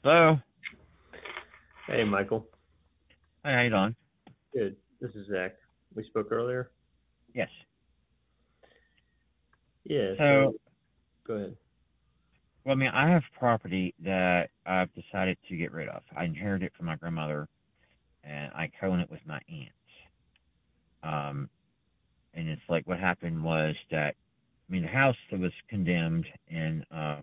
Hello. Hey, Michael. Hey, how you doing? Good. This is Zach. We spoke earlier. Yes. Yeah, So, so go ahead. well, I mean, I have property that I've decided to get rid of. I inherited it from my grandmother, and I co-own it with my aunt. Um, and it's like what happened was that, I mean, the house that was condemned, and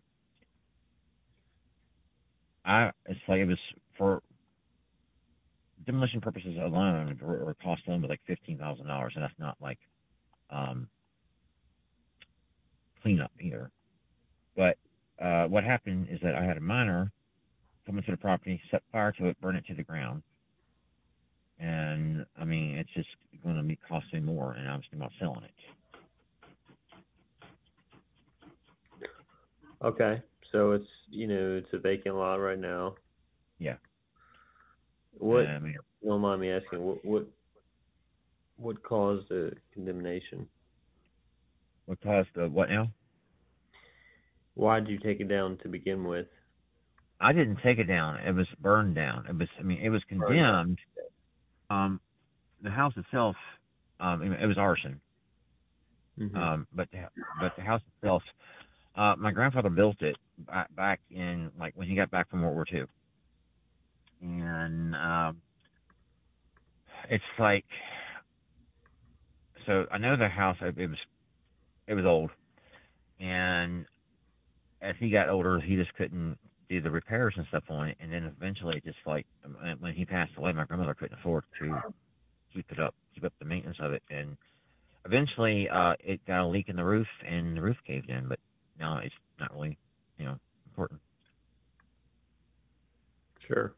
it's like it was for demolition purposes alone, or cost alone was like $15,000, and that's not like um cleanup either. But what happened is that I had a miner come into the property, set fire to it, burn it to the ground. And I mean, it's just going to be costing more, and I'm thinking about selling it. Okay. So it's a vacant lot right now. Yeah. What, I mean, don't mind me asking, what caused the condemnation? what caused the what now? Why did you take it down to begin with? I didn't take it down. It was burned down. It was, I mean, it was Burned down. condemned. Um, the house itself, it was arson. Mhm. But the house itself, my grandfather built it back in like when he got back from World War II, and it's like so I know the house. It was old, and as he got older, he just couldn't do the repairs and stuff on it. And then eventually, just like when he passed away, my grandmother couldn't afford to keep up the maintenance of it. And eventually, it got a leak in the roof, and the roof caved in. But no, it's not really, important. Sure.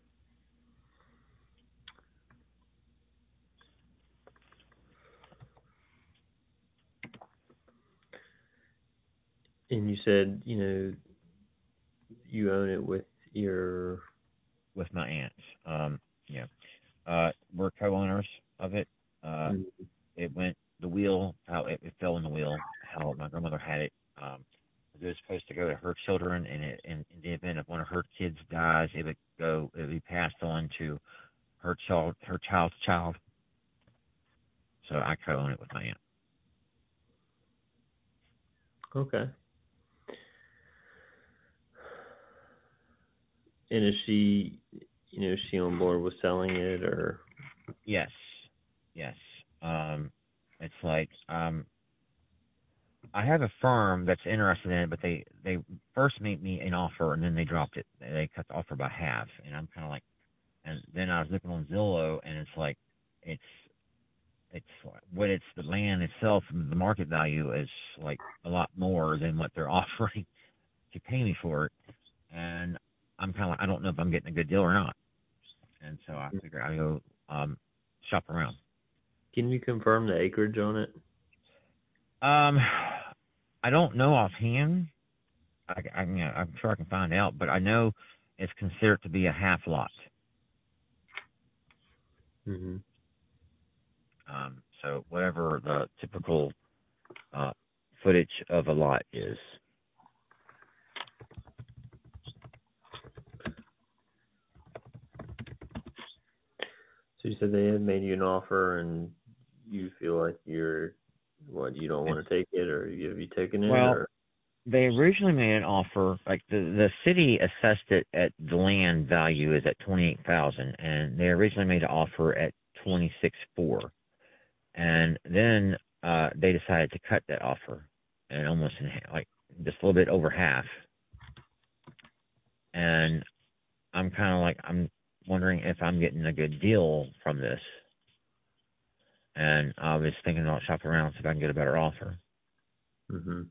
And you said, you own it with your. With my aunts. Yeah, we're co-owners of it. Uh, Mhm. it went the wheel how it fell in the wheel how my grandmother had it. It was supposed to go to her children, and in the event of one of her kids dies, it would be passed on to her child's child. So I co-own it with my aunt. Okay. And is she on board with selling it or? Yes, yes. Um, it's like I have a firm that's interested in it, but they first made me an offer and then they dropped it. They cut the offer by half, and I'm kind of like, and then I was looking on Zillow, and it's like, it's it's what it's the land itself, the market value is like a lot more than what they're offering to pay me for it, and I'm kind of like, I don't know if I'm getting a good deal or not, and so I figure I go shop around. Can you confirm the acreage on it? Um, I don't know offhand. I'm sure I can find out, but I know it's considered to be a half lot. Mhm. So whatever the typical uh, footage of a lot is. So you said they had made you an offer, and you feel like you don't It's want to take it, or have you taken it, well, or? they originally made an offer, like the city assessed it at the land value is at 28,000, and they originally made an offer at 26.4, and then they decided to cut that offer, and almost in like just a little bit over half, and I'm kind of like I'm wondering if I'm getting a good deal from this, and I was thinking about shopping around see if I can get a better offer. Mhm.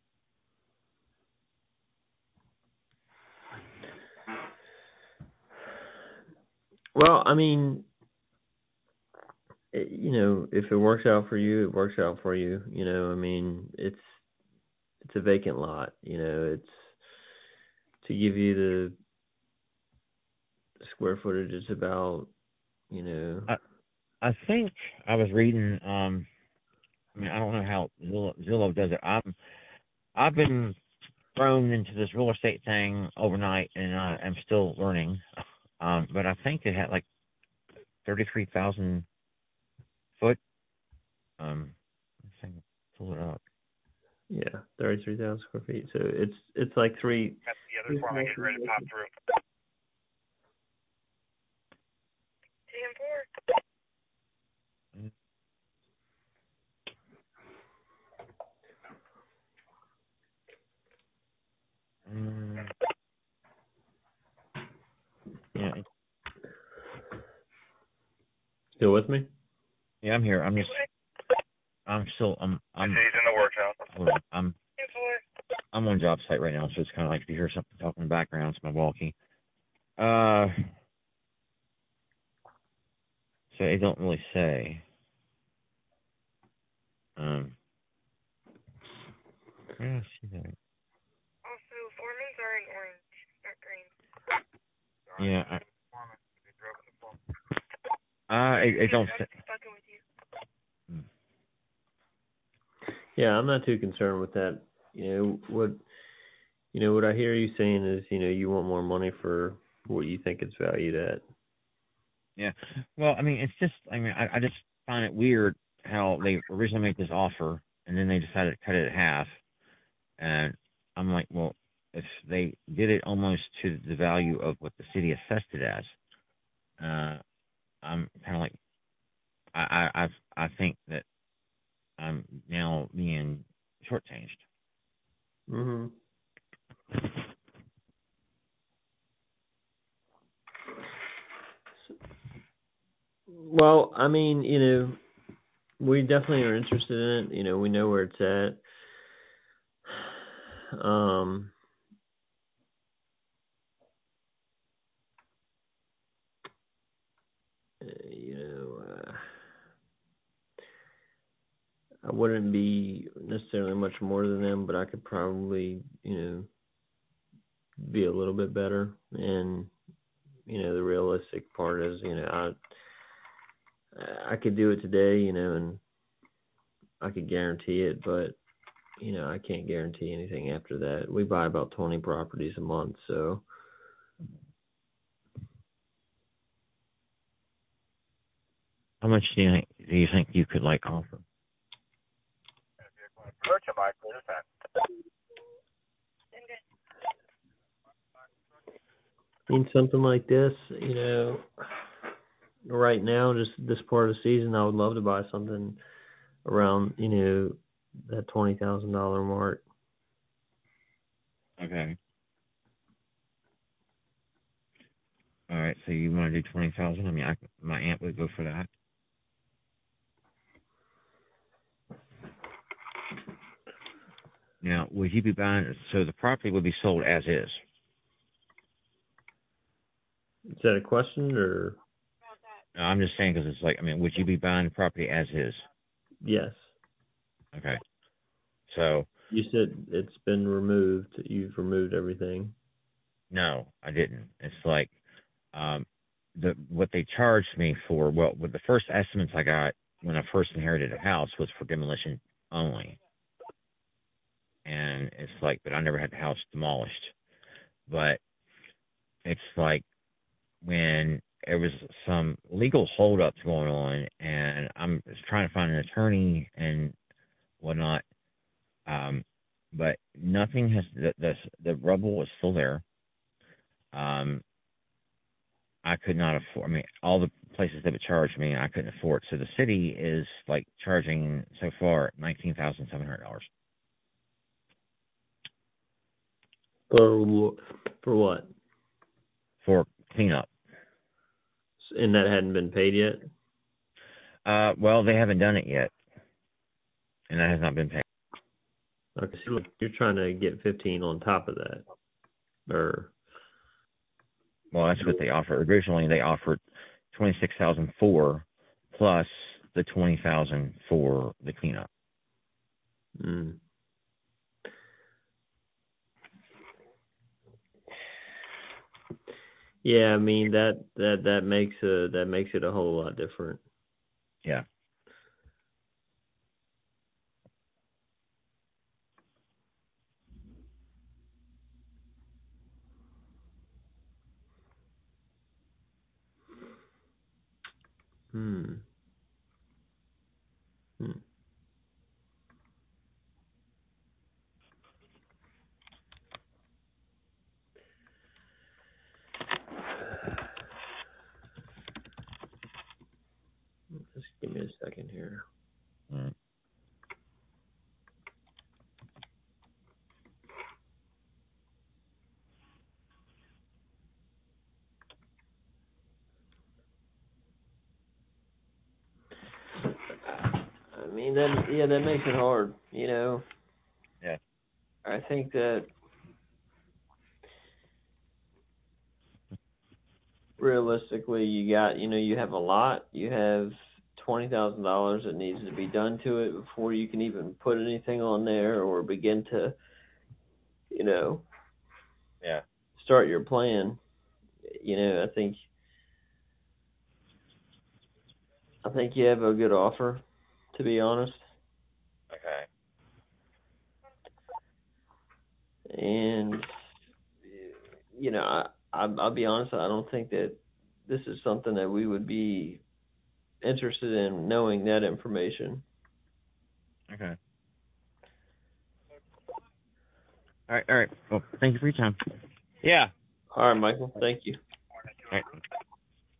Well, I mean, if it works out for you, it works out for you. I mean, it's a vacant lot. It's to give you the square footage. It's about, you know, I I think I was reading. I mean, I don't know how Zillow does it. I've been thrown into this real estate thing overnight, and I'm still learning. But I think it had like 33,000 foot. Let's see, pull it up. Yeah, 33,000 square feet. So it's like three. That's the other form I get ready to pop through. Yeah, Still with me? yeah, I'm here. I'm still, He's in the workshop. hold on. I'm on job site right now, so it's kind of like if you hear something talking in the background, it's my walkie. So they don't really say. Where did I see that? Also, Foreman's are in orange, not green. Yeah. It don't say. Yeah, I'm not too concerned with that. What I hear you saying is, you want more money for what you think it's valued at. Yeah. Well, I mean, it's just. I mean, I just find it weird how they originally made this offer and then they decided to cut it in half. And I'm like, well, if they did it almost to the value of what the city assessed it as, I'm kind of like, I think that I'm now being shortchanged. Mhm. Well, I mean, we definitely are interested in it. We know where it's at. I wouldn't be necessarily much more than them, but I could probably, be a little bit better. And, the realistic part is, I could do it today, and I could guarantee it, but, I can't guarantee anything after that. We buy about 20 properties a month, so. How much do you think you could offer? In something like this, right now, just this part of the season, I would love to buy something around, that $20,000 mark. Okay. All right. So you want to do 20,000? I mean, my aunt would go for that. Now, would you be buying? So the property would be sold as is. Is that a question or? No, I'm just saying because it's like, I mean, would you be buying the property as is? Yes. Okay. So. You said it's been removed. You've removed everything. No, I didn't. It's like, what they charged me for. Well, with the first estimates I got when I first inherited a house was for demolition only, and it's like, but I never had the house demolished. But it's like when there was some legal holdups going on, and I'm trying to find an attorney and whatnot. But nothing has. The rubble is still there. I could not afford. I mean, all the places that would charge me, I couldn't afford. So the city is charging so far $19,700 For what? for cleanup. And that hadn't been paid yet? Well, they haven't done it yet, and that has not been paid. Okay, so you're trying to get 15 on top of that, or? Well, that's what they offered. Originally, they offered $26,004 plus the $20,000 for the cleanup. Mm. Yeah, I mean that makes it a whole lot different. Yeah. Hmm. Hmm. Just give me a second here. Mm. I mean, that makes it hard, you know. Yeah. I think that realistically, you have a lot. You have $20,000 that needs to be done to it before you can even put anything on there or begin to, you know, Yeah. start your plan. I think you have a good offer, to be honest. Okay. And I'll be honest. I don't think that this is something that we would be interested in knowing that information. Okay. All right. Well, thank you for your time. Yeah. All right, Michael. Thank you. All right.